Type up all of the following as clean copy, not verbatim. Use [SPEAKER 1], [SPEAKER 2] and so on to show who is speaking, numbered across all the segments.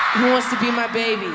[SPEAKER 1] Who wants to be my baby?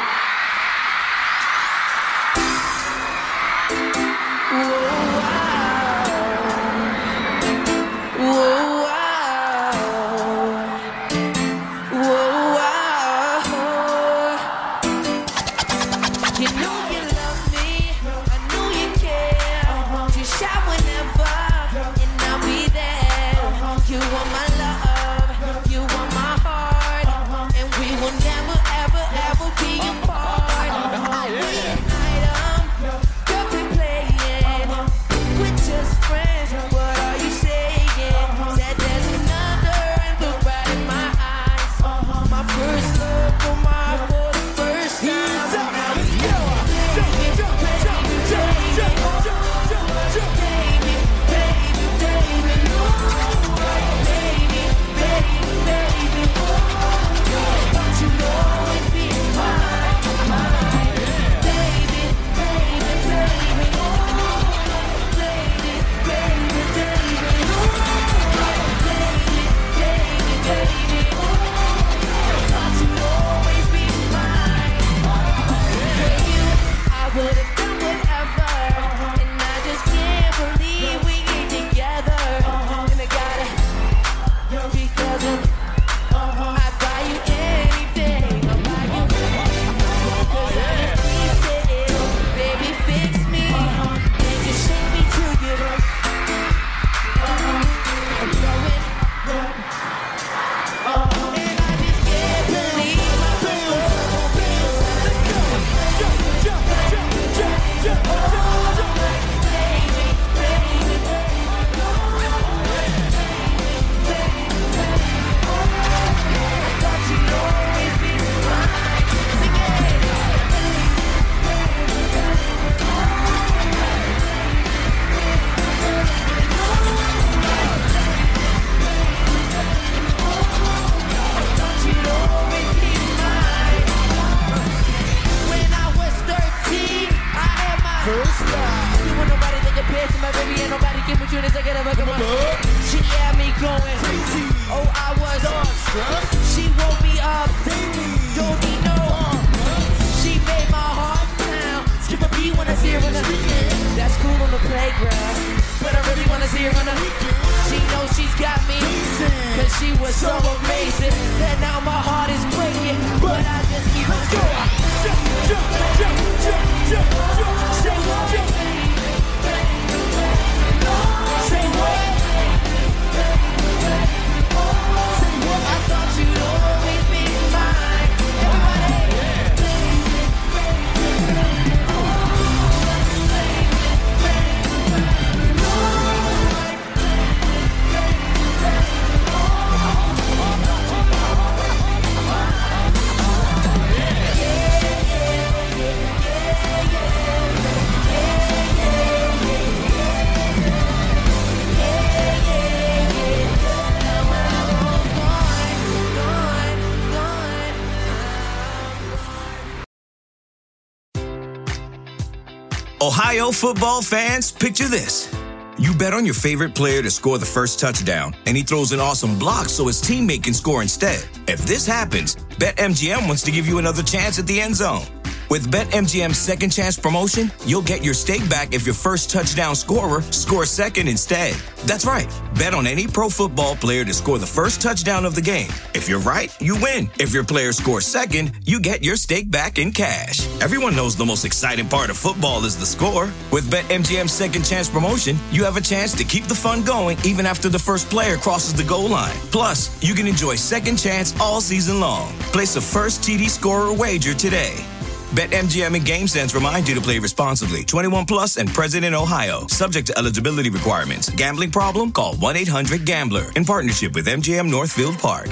[SPEAKER 2] Ohio football fans, picture this. You bet on your favorite player to score the first touchdown, and he throws an awesome block so his teammate can score instead. If this happens, BetMGM wants to give you another chance at the end zone. With BetMGM's second chance promotion, you'll get your stake back if your first touchdown scorer scores second instead. That's right. Bet on any pro football player to score the first touchdown of the game. If you're right, you win. If your player scores second, you get your stake back in cash. Everyone knows the most exciting part of football is the score. With BetMGM's second chance promotion, you have a chance to keep the fun going even after the first player crosses the goal line. Plus, you can enjoy second chance all season long. Place a first TD scorer wager today. BetMGM and GameSense remind you to play responsibly. 21 plus and present in Ohio. Subject to eligibility requirements. Gambling problem? Call 1-800-GAMBLER. In partnership with MGM Northfield Park.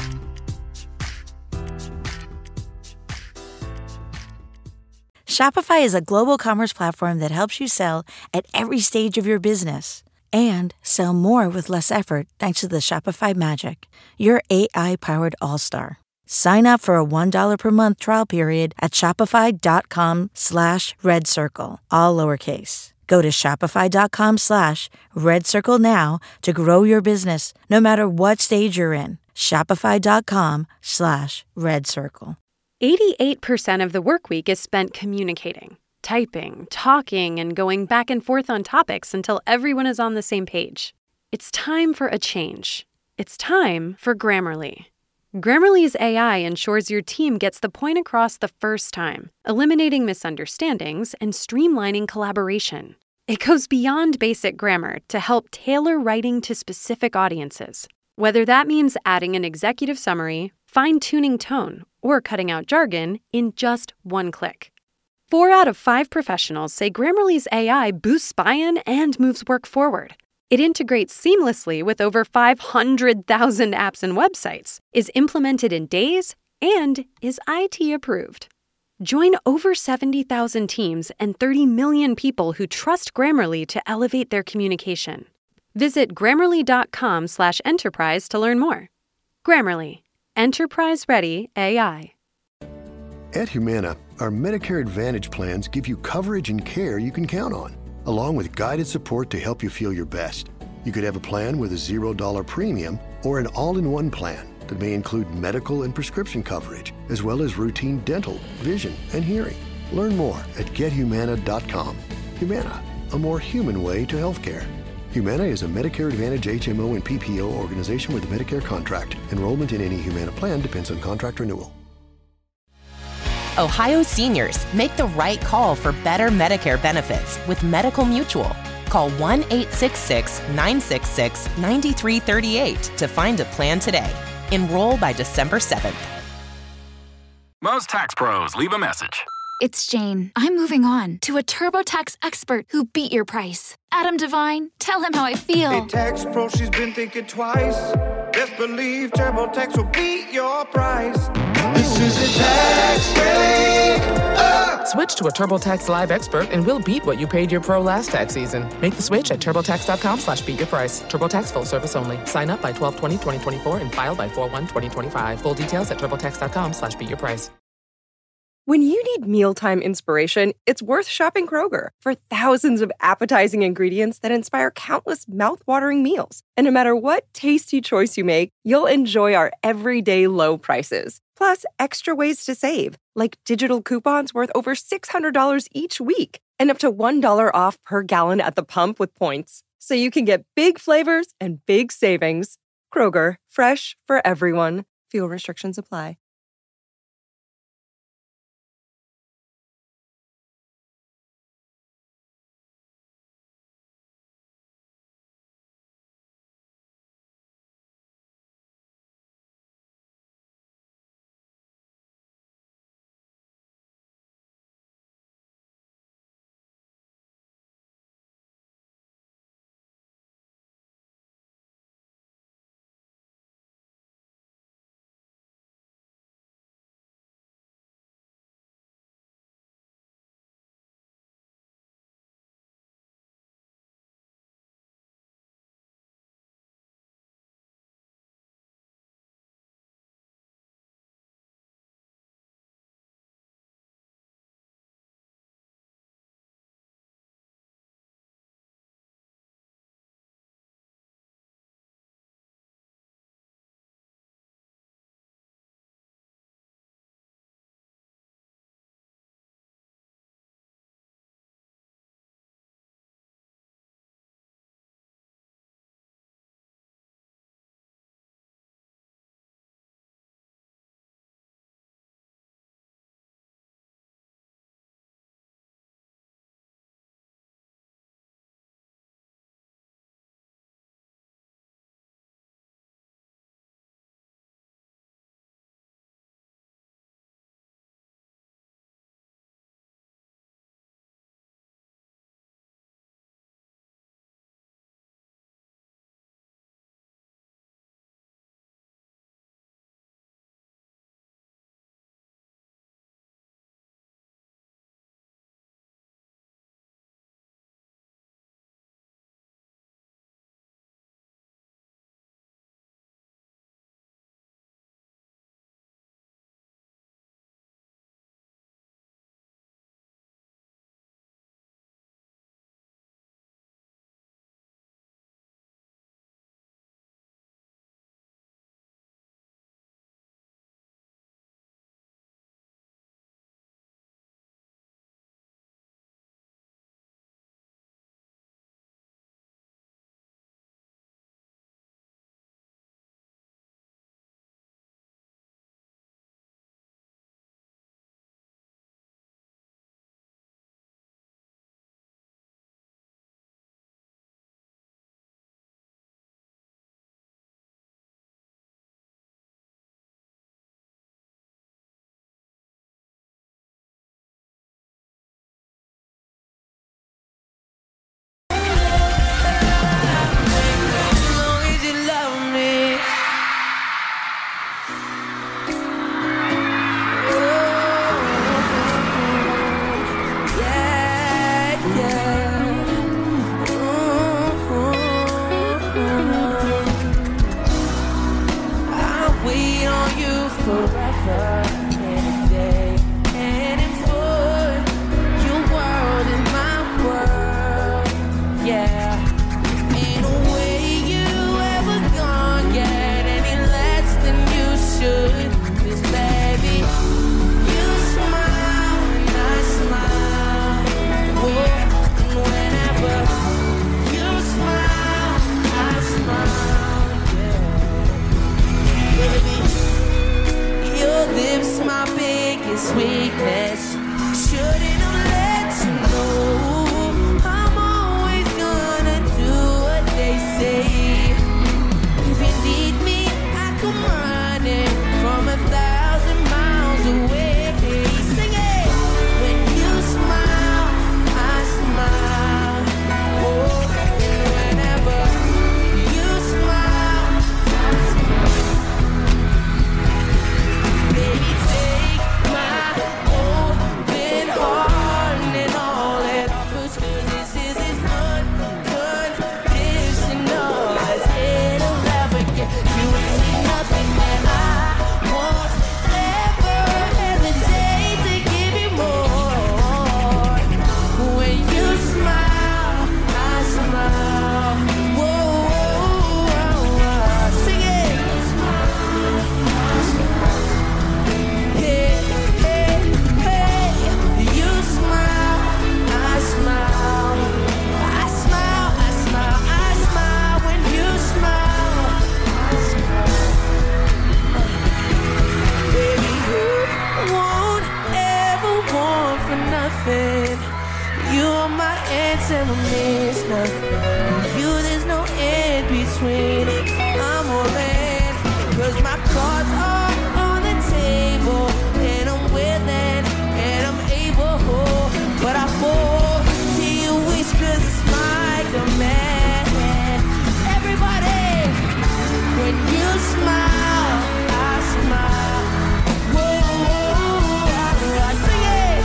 [SPEAKER 3] Shopify is a global commerce platform that helps you sell at every stage of your business. And sell more with less effort thanks to the Shopify Magic, your AI-powered all-star. Sign up for a $1 per month trial period at shopify.com/redcircle, all lowercase. Go to shopify.com/redcircle now to grow your business, no matter what stage you're in. Shopify.com/Red Circle.
[SPEAKER 1] 88% of the workweek is spent communicating, typing, talking, and going back and forth on topics until everyone is on the same page. It's time for a change. It's time for Grammarly. Grammarly's AI ensures your team gets the point across the first time, eliminating misunderstandings and streamlining collaboration. It goes beyond basic grammar to help tailor writing to specific audiences, whether that means adding an executive summary, fine-tuning tone, or cutting out jargon in just one click. 4 out of 5 professionals say Grammarly's AI boosts buy-in and moves work forward. It integrates seamlessly with over 500,000 apps and websites, is implemented in days, and is IT approved. Join over 70,000 teams and 30 million people who trust Grammarly to elevate their communication. Visit Grammarly.com/enterprise to learn more. Grammarly, enterprise-ready AI.
[SPEAKER 4] At Humana, our Medicare Advantage plans give you coverage and care you can count on, along with guided support to help you feel your best. You could have a plan with a $0 premium or an all-in-one plan that may include medical and prescription coverage, as well as routine dental, vision, and hearing. Learn more at gethumana.com. Humana, a more human way to healthcare. Humana is a Medicare Advantage HMO and PPO organization with a Medicare contract. Enrollment in any Humana plan depends on contract renewal.
[SPEAKER 5] Ohio seniors, make the right call for better Medicare benefits with Medical Mutual. Call 1-866-966-9338 to find a plan today. Enroll by December 7th.
[SPEAKER 6] Most tax pros leave a message.
[SPEAKER 7] It's Jane. I'm moving on to a TurboTax expert who beat your price. Adam Devine, tell him how I feel.
[SPEAKER 8] Hey, tax pro, she's been thinking twice. Best believe TurboTax will beat your price. This is a tax break.
[SPEAKER 9] Switch to a TurboTax Live expert and we'll beat what you paid your pro last tax season. Make the switch at TurboTax.com/beatyourprice. TurboTax full service only. Sign up by 12/20/2024 and file by 4/1/2025. Full details at TurboTax.com/beatyourprice.
[SPEAKER 10] When you need mealtime inspiration, it's worth shopping Kroger for thousands of appetizing ingredients that inspire countless mouth-watering meals. And no matter what tasty choice you make, you'll enjoy our everyday low prices. Plus, extra ways to save, like digital coupons worth over $600 each week and up to $1 off per gallon at the pump with points. So you can get big flavors and big savings. Kroger, fresh for everyone. Fuel restrictions apply.
[SPEAKER 11] want you forever and a day. And in full, your world is my world. Yeah. Ain't no way you ever gonna get any less than you should. 'Cause baby, you smile and I smile. Oh, and whenever you smile, I smile. Yeah. Baby, your lips my biggest weakness. Shouldn't have let you know. I'm always gonna do what they say. If you need me, I come running from 1,000 miles away. Sing it. When you smile, I smile. Oh, and whenever you smile, I smile. Baby, take my open heart and all it offers. 'Cause this is unconditional. It'll never get you ain't nothing that I won't ever hesitate to give you more. When you smile, I smile. Whoa, whoa, whoa. Sing it. Hey, hey, hey. You smile, I smile. I smile, I smile, I smile. When you smile, I smile. Baby, you won't ever want for nothing. You're my answer, my miss nothing. You, there's no in between. I'm all in, 'cause my cards are on the table. And I'm willing, and I'm able. But I fall to your wish 'cause it's my command. Everybody, when you smile, I smile. Whoa, whoa, I sing it.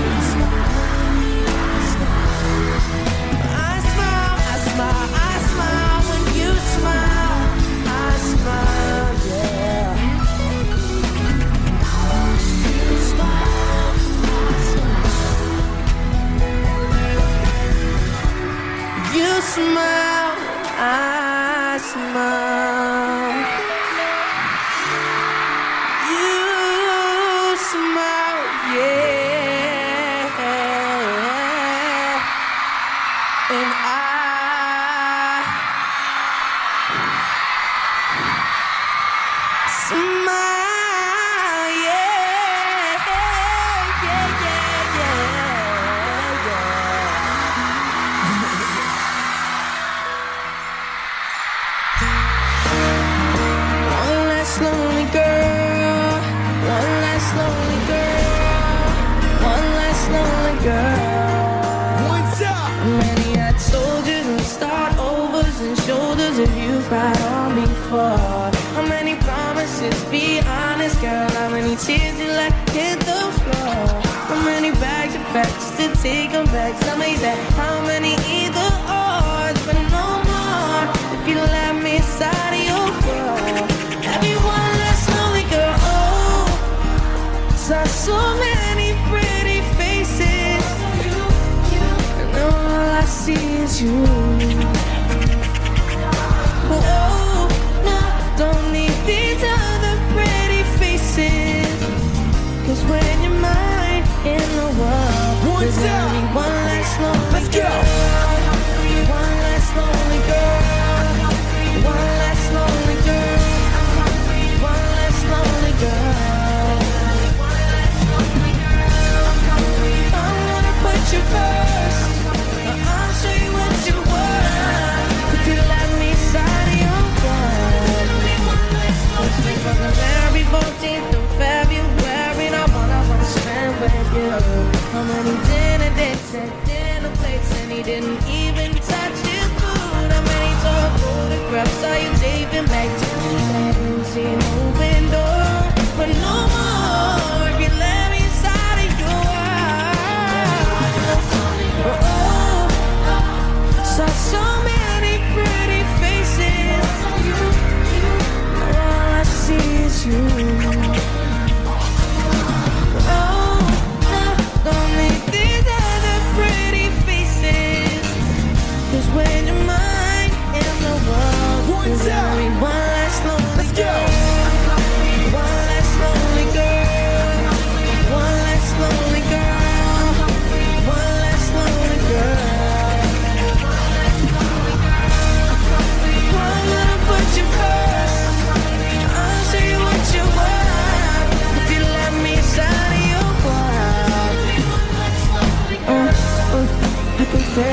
[SPEAKER 11] I smile, I smile, I smile. When you smile, I smile, yeah. You smile, I smile. You smile, yeah. And smile, yeah, yeah, yeah, yeah. One last lonely girl, one last lonely girl, one last lonely girl. What's up? Many had soldiers and start overs and shoulders of you cried on me for. How many promises, be honest girl, how many tears you let hit the floor? How many bags of facts to take them back? Tell me that, how many either odds, but no more if you let me inside of your world. Everyone that's lonely girl, oh, saw so many pretty faces, and all I see is you. Oh, no, don't need these other pretty faces, 'cause when you're mine in the world, there's only one less lonely girl. One less lonely girl. One less lonely girl. One less lonely girl. I'm gonna put you first. I'll show you what you want. If you let me inside of your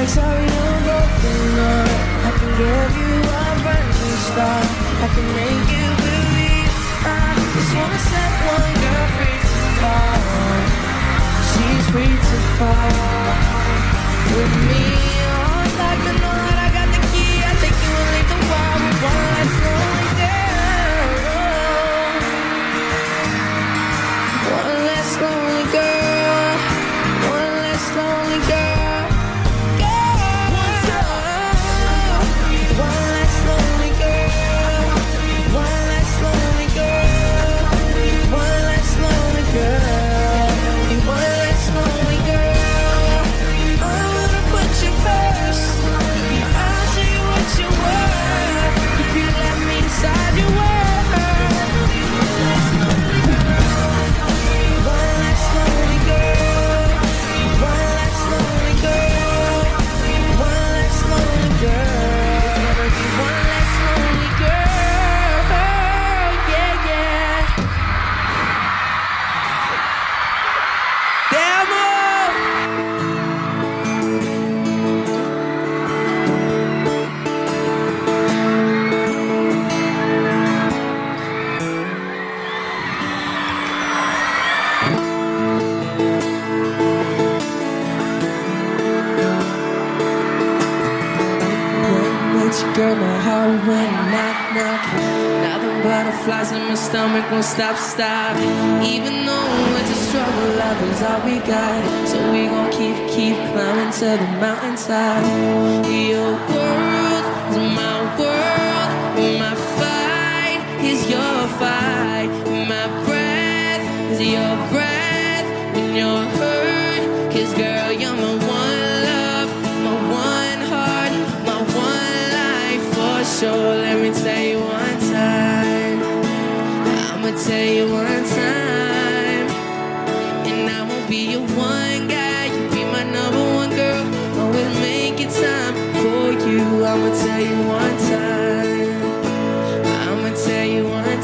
[SPEAKER 11] like sorry, I'm broken up. I can give you a brand new start. I can make you believe. I just wanna set one girl free to fall. She's free to fall with me. On like the night, I got the key. I take you and leave the wild with one last lonely girl. One less lonely girl. One less lonely girl. Girl, my heart went knock, knock. Now the butterflies in my stomach won't stop. Even though it's a struggle, love is all we got. So we gon' keep climbing to the mountainside. Your world is my world. My fight is your fight. My breath is your breath when you're hurt. 'Cause girl, you're my one love, my one heart, my one life for sure. Let me tell you one time. I'ma tell you one time. And I won't be your one guy. You be my number one girl. Always making time for you. I'ma tell you one time. I'ma tell you one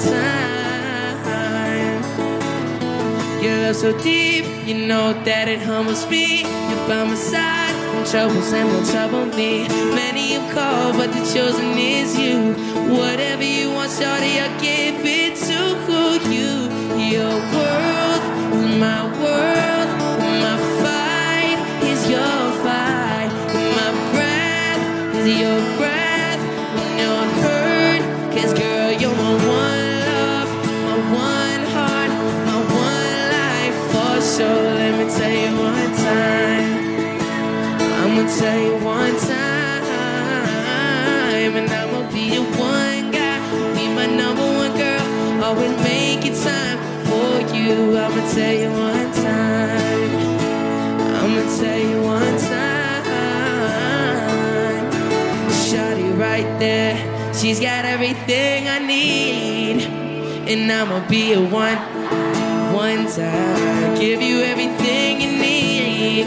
[SPEAKER 11] time. Your love so deep, you know that it humbles me. You're by my side, when troubles and will trouble me. Many have called, but the chosen is you. Whatever you want, shorty, I'll give it to you. Your world is my world. My fight is your fight. My breath is your breath when you're hurt. 'Cause girl, you're my one love, my one heart, my one life for sure. Let me tell you one time. I'ma tell you one time. And I'ma be your one guy. Be my number one girl. Always making time for you. I'ma tell you one time. I'ma tell you one time. Shawty right there, she's got everything I need. And I'ma be a one time. Give you everything you need.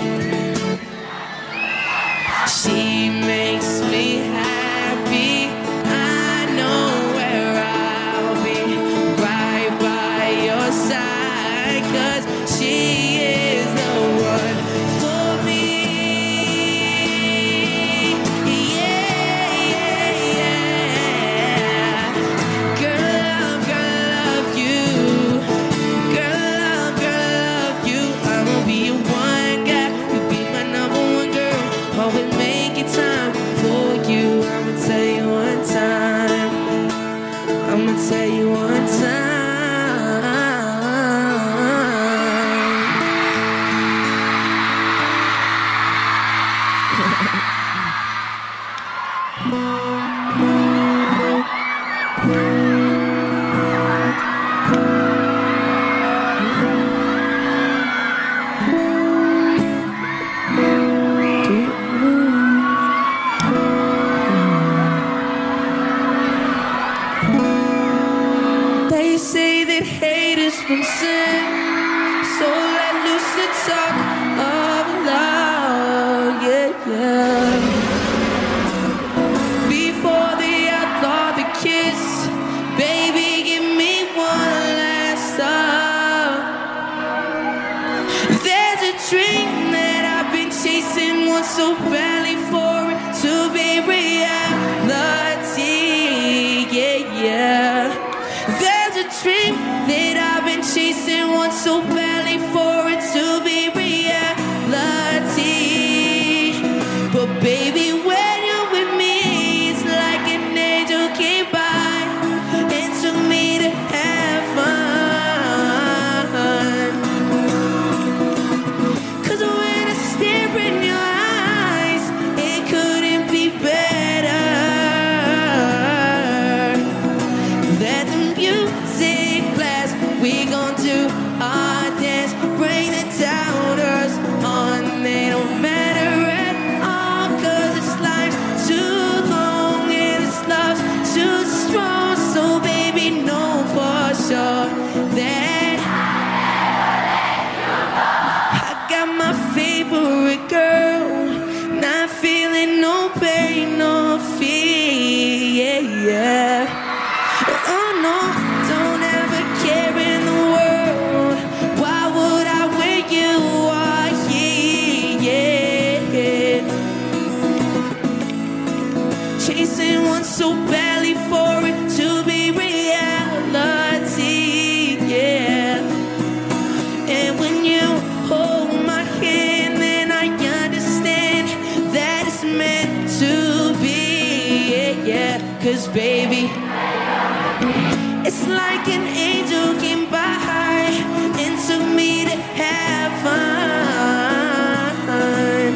[SPEAKER 11] She makes me happy. I know where I'll be, right by your side. 'Cause she is the one for me. Yeah, yeah, yeah. Girl, love you. Girl, love you. I'ma be your one guy. You be my number one girl. Always making time for you. I'ma tell you one time. I'ma tell you one time. They say that hate is from sin, so let loose the talk of love, yeah, yeah. Before the outlaw, the kiss, baby, give me one last thought. There's a dream that I've been chasing, one so badly dream that I've been chasing one so badly for it to be reality. But baby, when you're with me, it's like an angel came by and took me to heaven. 'Cause when I stare in your eyes, it couldn't be better. Let the music blast, we gon' do our dance, bring the doubters on, they don't matter at all, 'cause this life's too long and this love's too strong. So baby, know for sure that I got my favorite girl, not feeling no pain, no fear, yeah. Oh no, don't ever care in the world. Why would I when you are here? Chasing one so badly for it to be reality, yeah. And when you hold my hand, then I understand that it's meant to be, yeah. 'Cause baby, it's like an angel came by and took me to heaven.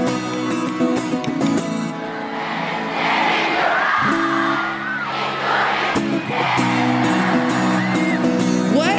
[SPEAKER 11] What?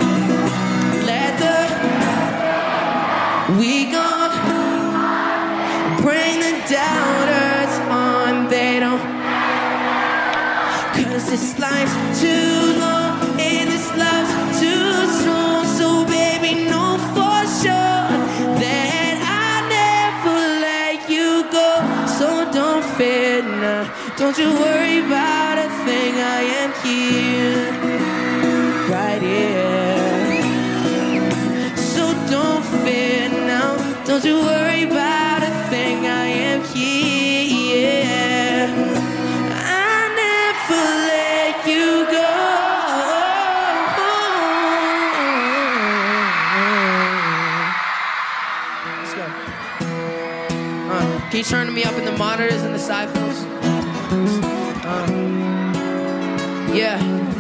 [SPEAKER 11] We gon' bring the doubters on, they don't. 'Cause this life's too long and this love's too strong. So baby, know for sure that I never let you go. So don't fear now, don't you worry about a thing, I am here, right here. So don't fear now, don't you worry about a thing, I am here. I never let you go. Let's go. Can you turn me up in the monitors and the side films? Yeah.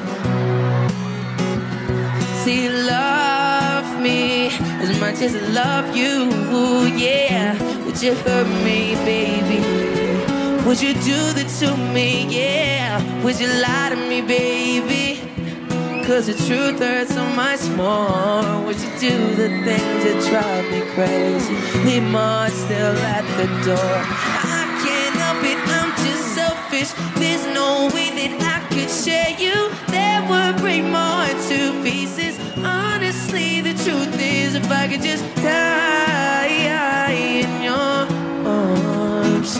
[SPEAKER 11] See, love me as much as I love you, yeah. Would you hurt me, baby? Would you do that to me, yeah? Would you lie to me, baby? 'Cause the truth hurts so much more. Would you do the things that drive me crazy? Leave my heart still at the door. I can't help it, I'm just selfish. There's no way that I could share you. That would break my heart to pieces. Honestly, the truth is, if I could just die in your arms.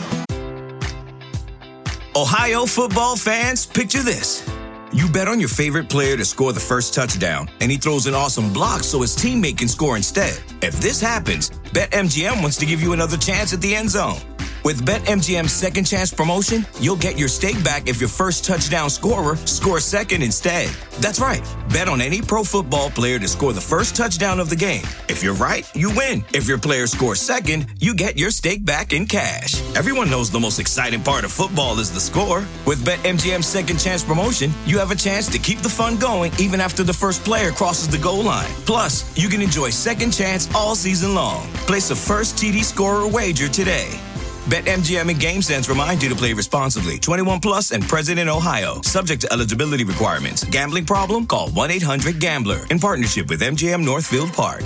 [SPEAKER 2] Ohio football fans, picture this. You bet on your favorite player to score the first touchdown, and he throws an awesome block so his teammate can score instead. If this happens, BetMGM wants to give you another chance at the end zone. With BetMGM's second chance promotion, you'll get your stake back if your first touchdown scorer scores second instead. That's right. Bet on any pro football player to score the first touchdown of the game. If you're right, you win. If your player scores second, you get your stake back in cash. Everyone knows the most exciting part of football is the score. With BetMGM's second chance promotion, you have a chance to keep the fun going even after the first player crosses the goal line. Plus, you can enjoy second chance all season long. Place a first TD scorer wager today. BetMGM and GameSense remind you to play responsibly. 21 plus and present in Ohio. Subject to eligibility requirements. Gambling problem? Call 1-800-GAMBLER. In partnership with MGM Northfield Park.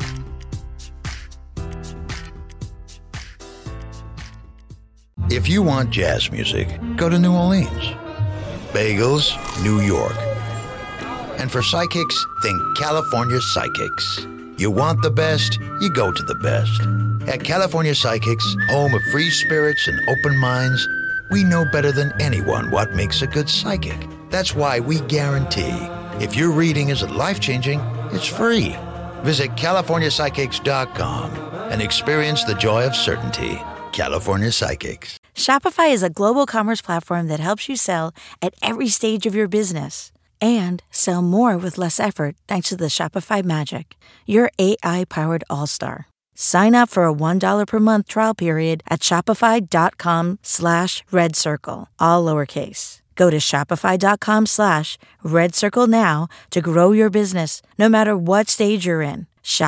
[SPEAKER 12] If you want jazz music, go to New Orleans. Bagels, New York. And for psychics, think California Psychics. You want the best, you go to the best. At California Psychics, home of free spirits and open minds, we know better than anyone what makes a good psychic. That's why we guarantee if your reading isn't life-changing, it's free. Visit CaliforniaPsychics.com and experience the joy of certainty. California Psychics.
[SPEAKER 3] Shopify is a global commerce platform that helps you sell at every stage of your business. and sell more with less effort thanks to the Shopify Magic, your AI-powered all-star. Sign up for a $1 per month trial period at shopify.com/redcircle, all lowercase. Go to shopify.com/redcircle now to grow your business, no matter what stage you're in.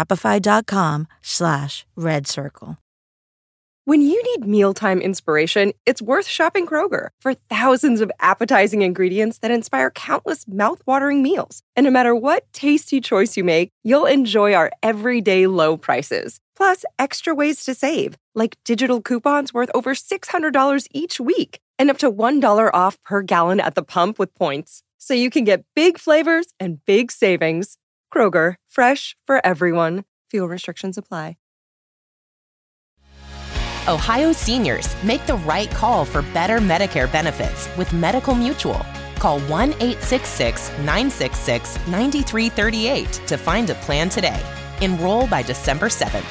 [SPEAKER 3] Shopify.com/redcircle.
[SPEAKER 10] When you need mealtime inspiration, it's worth shopping Kroger for thousands of appetizing ingredients that inspire countless mouth-watering meals. And no matter what tasty choice you make, you'll enjoy our everyday low prices. Plus, extra ways to save, like digital coupons worth over $600 each week and up to $1 off per gallon at the pump with points. So you can get big flavors and big savings. Kroger, fresh for everyone. Fuel restrictions apply.
[SPEAKER 5] Ohio seniors, make the right call for better Medicare benefits with Medical Mutual. Call 1-866-966-9338 to find a plan today. Enroll by December 7th.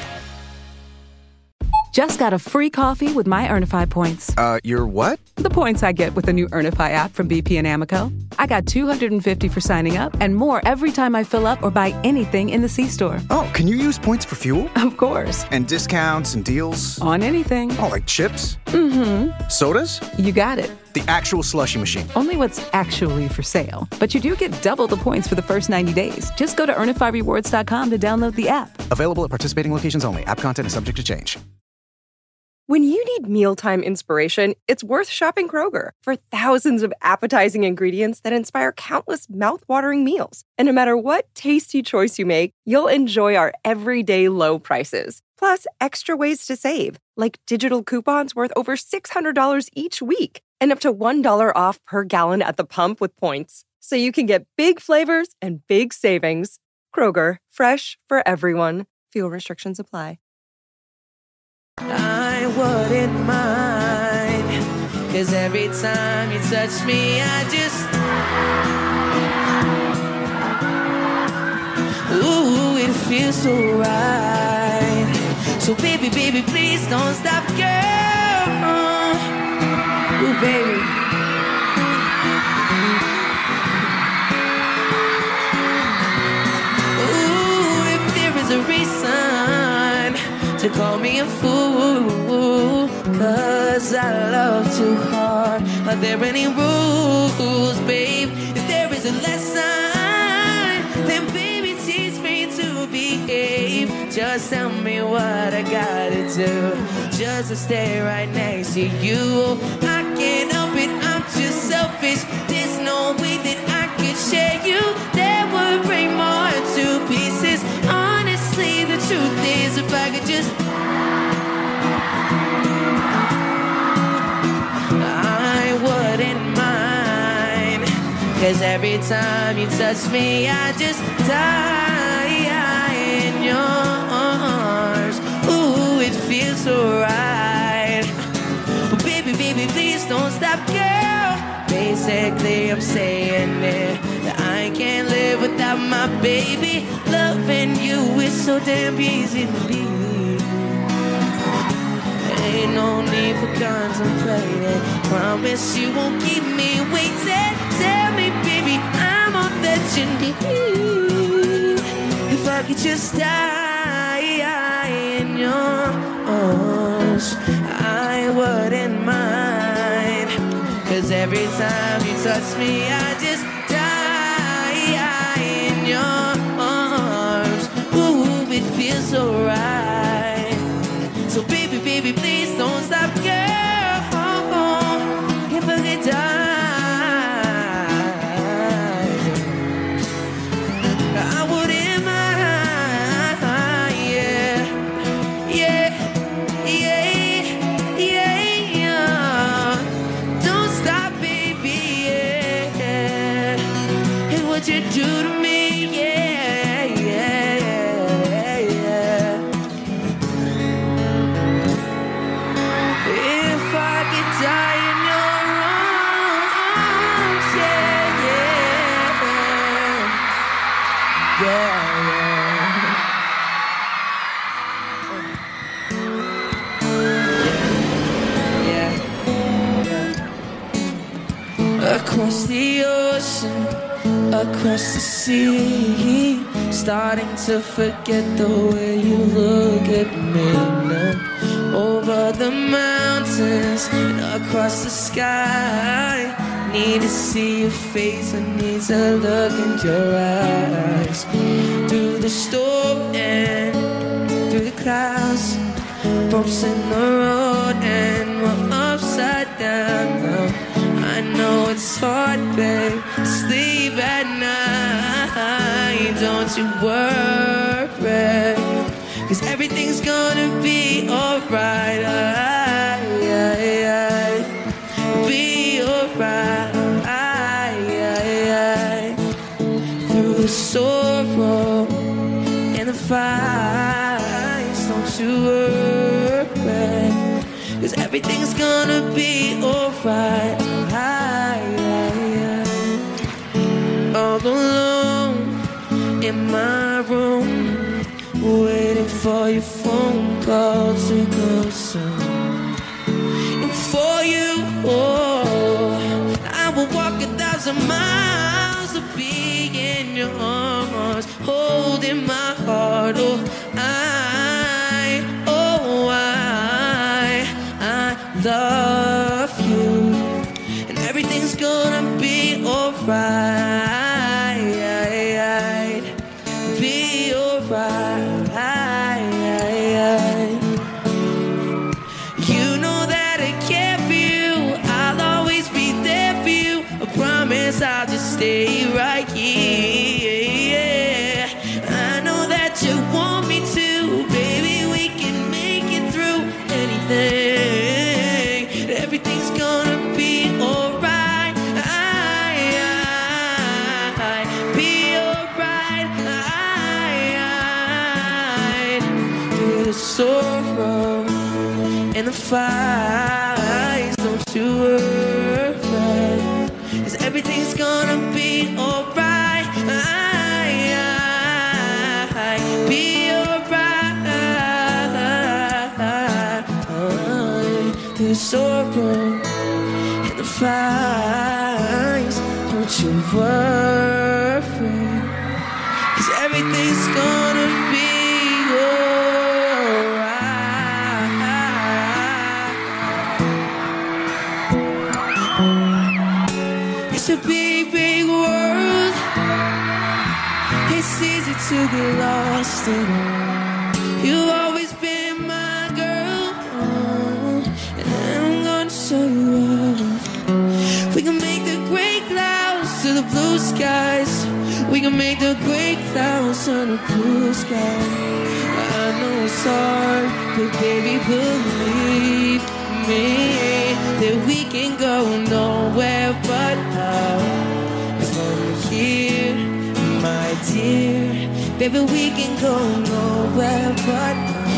[SPEAKER 13] Just got a free coffee with my Earnify points.
[SPEAKER 14] Your what?
[SPEAKER 13] The points I get with the new Earnify app from BP and Amoco. I got $250 for signing up and more every time I fill up or buy anything in the C-store.
[SPEAKER 14] Oh, can you use points for fuel?
[SPEAKER 13] Of course.
[SPEAKER 14] And discounts and deals?
[SPEAKER 13] On anything.
[SPEAKER 14] Oh, like chips?
[SPEAKER 13] Mm-hmm.
[SPEAKER 14] Sodas?
[SPEAKER 13] You got it.
[SPEAKER 14] The actual slushie machine.
[SPEAKER 13] Only what's actually for sale. But you do get double the points for the first 90 days. Just go to EarnifyRewards.com to download the app.
[SPEAKER 14] Available at participating locations only. App content is subject to change.
[SPEAKER 10] When you need mealtime inspiration, it's worth shopping Kroger for thousands of appetizing ingredients that inspire countless mouth-watering meals. And no matter what tasty choice you make, you'll enjoy our everyday low prices. Plus, extra ways to save, like digital coupons worth over $600 each week and up to $1 off per gallon at the pump with points. So you can get big flavors and big savings. Kroger, fresh for everyone. Fuel restrictions apply.
[SPEAKER 11] I wouldn't mind, 'cause every time you touch me, I just, ooh, it feels so right. So baby, baby, please don't stop, girl. Ooh, baby. Ooh, if there is a reason to call me a fool, 'cause I love too hard. Are there any rules, babe? If there is a lesson, then baby teach me to behave. Just tell me what I gotta do, just to stay right next to you. I can't help it, I'm just selfish. There's no way that I could share you. That would bring more to pieces. Honestly, the truth is, if I could just, I wouldn't mind, 'cause every time you touch me, I just die in your arms. Ooh, it feels so right. But baby, baby, please don't stop, girl. Basically, I'm saying it, that I can't live without my baby. Loving you is so damn easy to be. Ain't no need for contemplating. Promise you won't keep me waiting. Tell me, baby, I'm all that you need. If I could just die in your arms, I wouldn't mind. 'Cause every time you touch me, I just die in your arms. Ooh, it feels so right. So baby, baby, please don't stop, girl. If I could die, I wouldn't mind. Yeah, yeah, yeah, yeah. Don't stop, baby. Yeah, and what you do to me. Yeah, yeah, yeah. If I could die in your arms, yeah, yeah, yeah. Across the ocean, across the sea, starting to forget the way you look at me now. Over the mountains and across the sky, need to see your face, I need to look in your eyes. Through the storm and through the clouds, bumps in the road and we're upside down now. I know it's hard, babe, to sleep at night. Don't you worry, 'cause everything's gonna be alright. Be alright. Through the sorrow and the fights, don't you worry, 'cause everything's gonna be alright. All alone in my room, waiting for your phone call to come soon. And for you, oh, I will walk 1,000 miles to be in your arms, holding my heart. Oh, I love you, and everything's gonna be alright. Be alright. You know that I care for you, I'll always be there for you. I promise I'll just stay right here. I know that you want me to, baby, we can make it through anything. Everything's gonna be alright. Be alright. Through the sorrow and the fights, don't you worry, 'cause everything's gonna be alright. Be alright. Through the sorrow and the fights, don't you worry, 'cause everything's gonna be alright. It's a big, big world. It's easy to get lost in. You've always been my girl, and I'm gonna show you off. We can make the gray clouds to the blue skies. We can make the gray clouds to the blue sky. I know it's hard, but baby, believe me that we can go nowhere but up from here, my dear. Baby, we can go nowhere but up.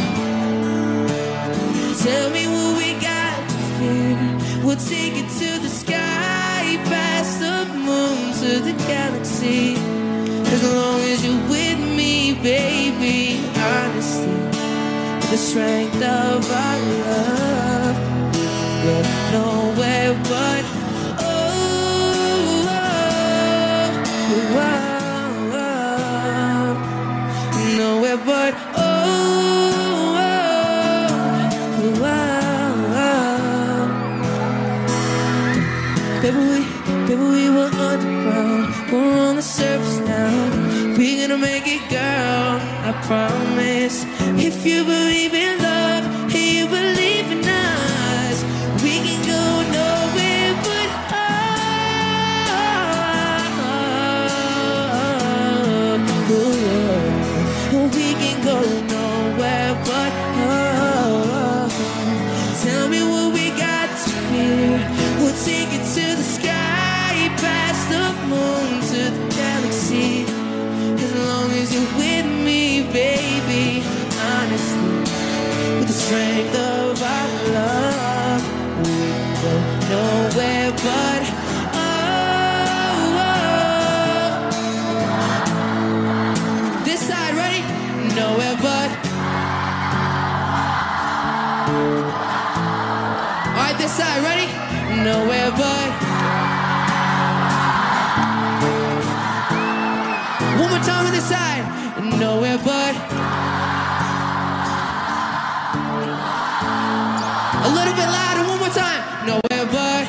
[SPEAKER 11] Tell me what we got to fear. We'll take it to the sky, past the moon, to the galaxy. As long as you're with me, baby, honestly, with the strength of our love, we'll go nowhere but nowhere but Baby, we were underground, we're on the surface now. We're gonna make it, girl, I promise. If you believe in love, and you believe in us, we can go nowhere but we can go nowhere but Tell me what we got to fear. We'll take it to the sky, past the moon, to the galaxy. As long as you're with me, baby, honestly, with the strength of our love, we can go nowhere but this side, ready? Nowhere but alright, this side, ready? Nowhere but this side. Nowhere but. A little bit louder, one more time. Nowhere but.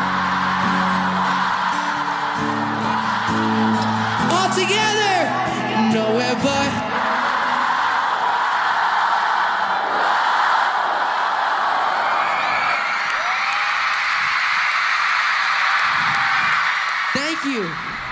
[SPEAKER 11] All together. Nowhere but. Thank you.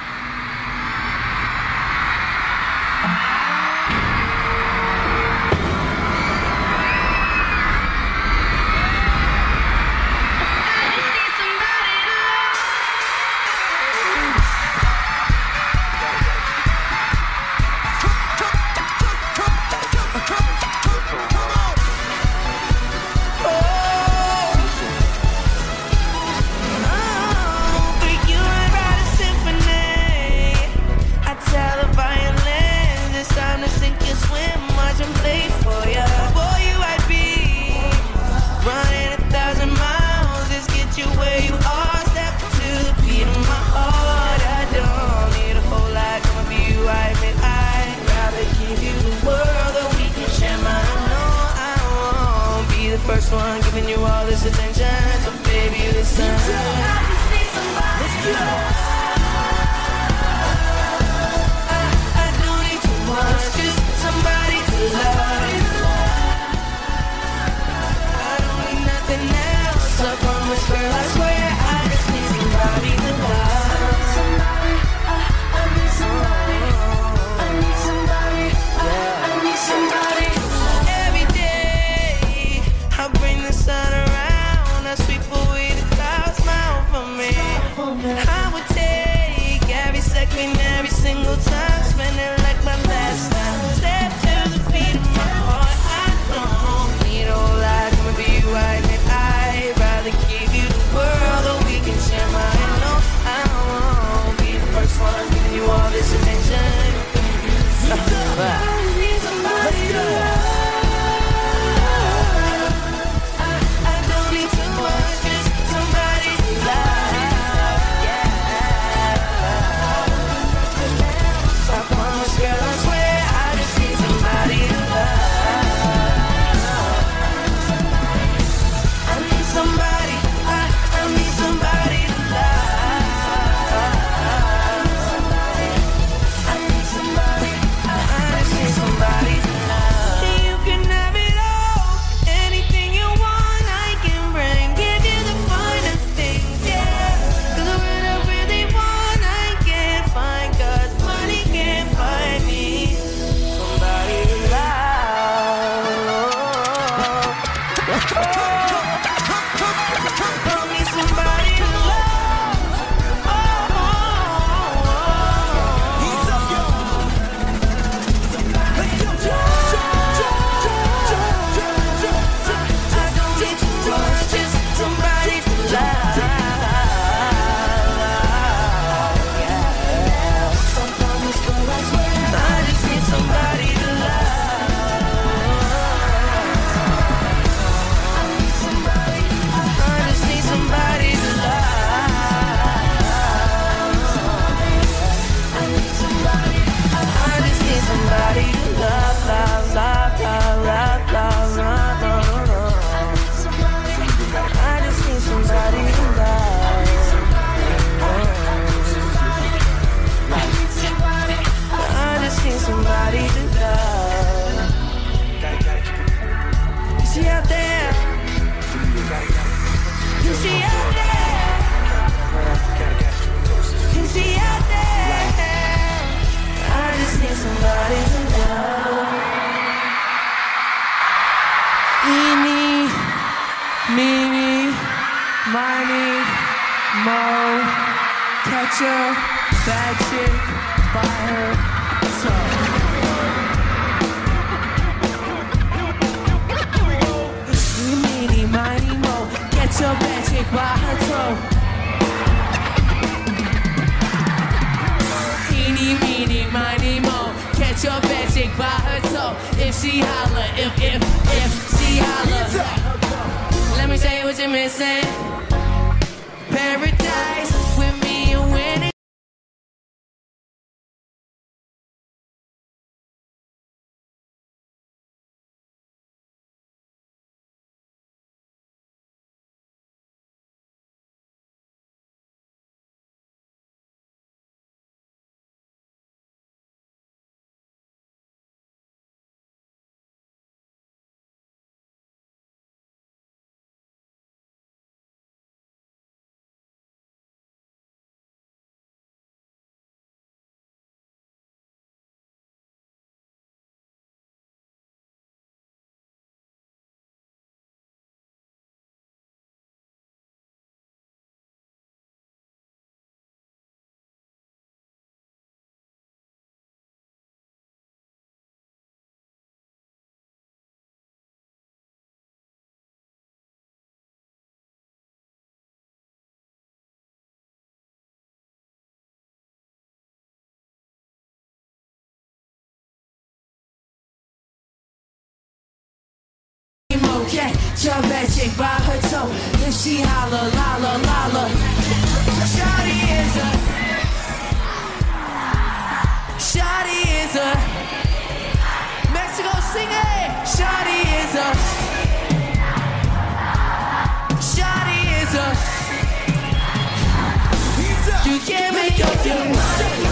[SPEAKER 11] First one giving you all this attention, so baby listen. Let's go. I don't need too much, just somebody to love. I don't need nothing else, I promise, girl, I swear. I just need somebody to love. I need somebody. I need somebody. I need somebody. Every day I bring the sun around, I sweep away the clouds, smile for me. I would take every second, every single time, spend it like my last time. Step to the beat of my heart, I don't need a whole lot, I'ma be you, I admit I'd rather give you the world, or we can share mine. No, I won't be the first one giving you all this attention. Let's go. Catch a bad chick by her toe. Meeny, miny, mo. Catch a bad chick by her toe. Eeny, meeny, miny, mo. Catch a bad chick by her toe. If she holler, if she holler. Let me tell you what you're missing. Paradise with me and winning. get your magic by her toe. If she holler, lolla, lolla. Shawty is a, Shawty is a, Mexico sing it. Shawty is a, Shawty is a, you can't make up your mind.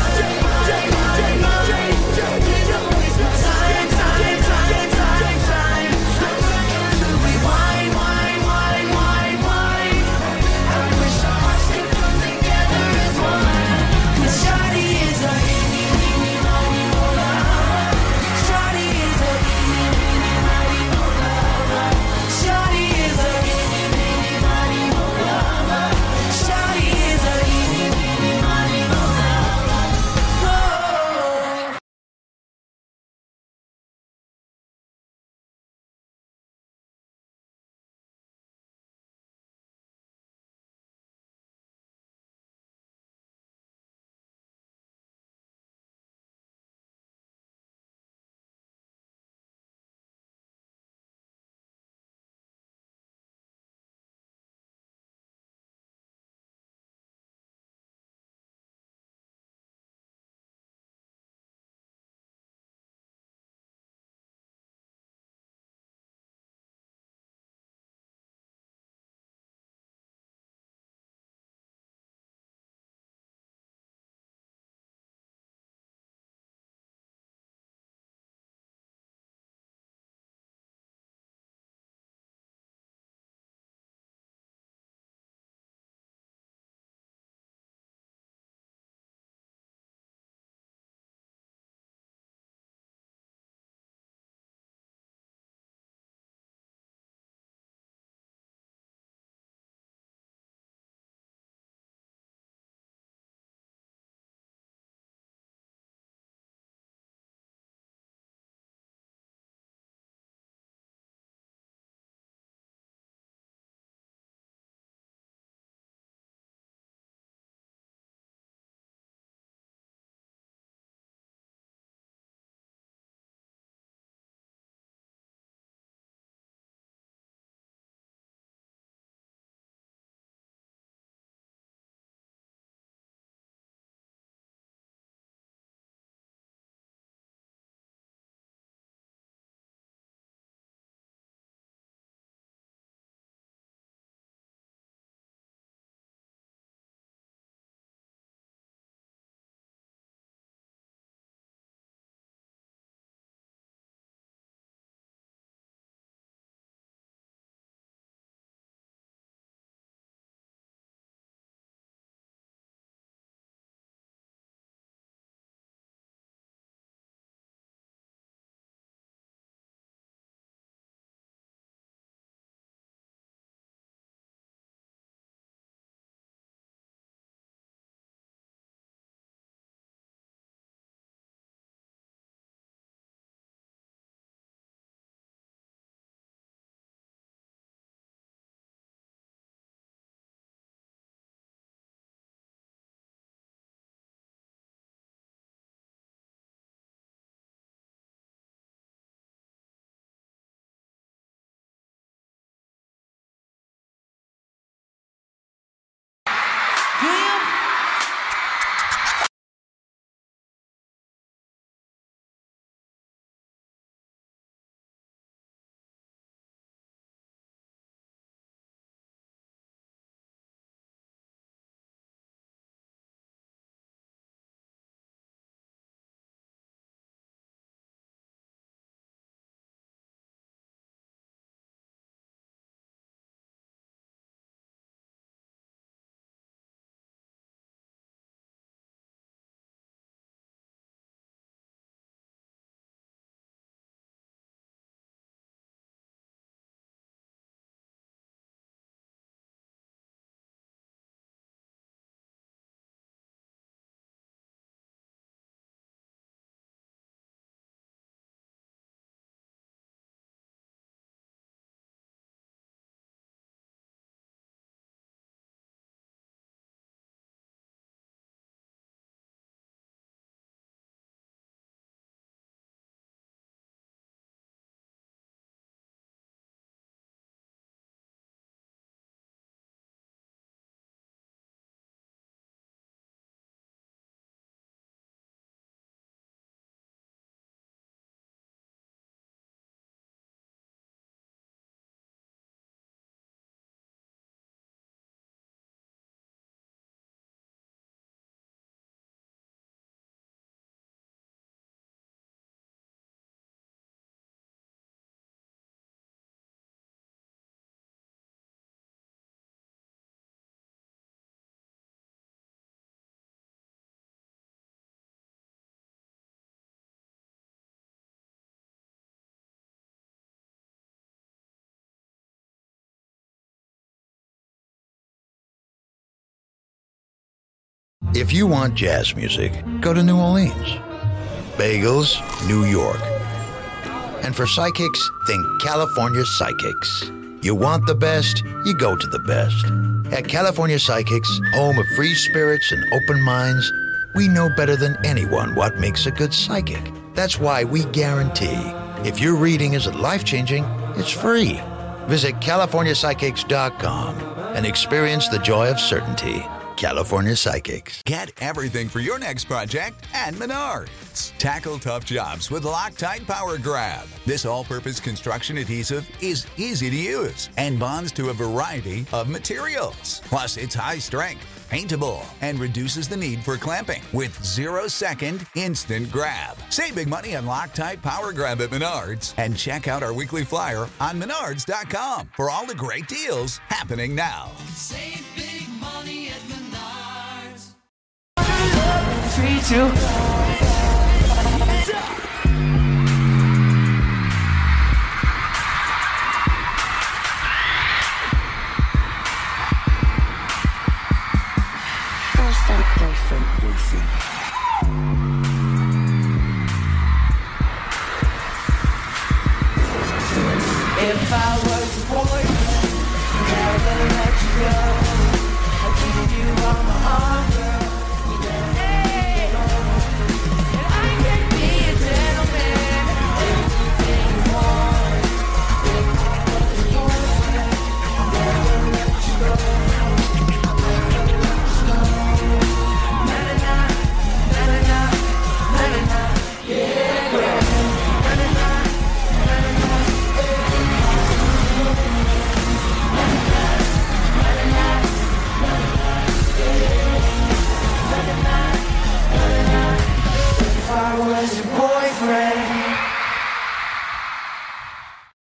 [SPEAKER 12] If you want jazz music, go to New Orleans. Bagels, New York. And for psychics, think California Psychics. You want the best, you go to the best. At California Psychics, home of free spirits and open minds, we know better than anyone what makes a good psychic. That's why we guarantee if your reading isn't life-changing, it's free. Visit CaliforniaPsychics.com and experience the joy of certainty. California Psychics.
[SPEAKER 15] Get everything for your next project at Menards. Tackle tough jobs with Loctite Power Grab. This all-purpose construction adhesive is easy to use and bonds to a variety of materials. Plus, it's high strength, paintable, and reduces the need for clamping with 0-second instant grab. Save big money on Loctite Power Grab at Menards and check out our weekly flyer on Menards.com for all the great deals happening now.
[SPEAKER 11] Save big money at Menards.
[SPEAKER 8] 3, 2,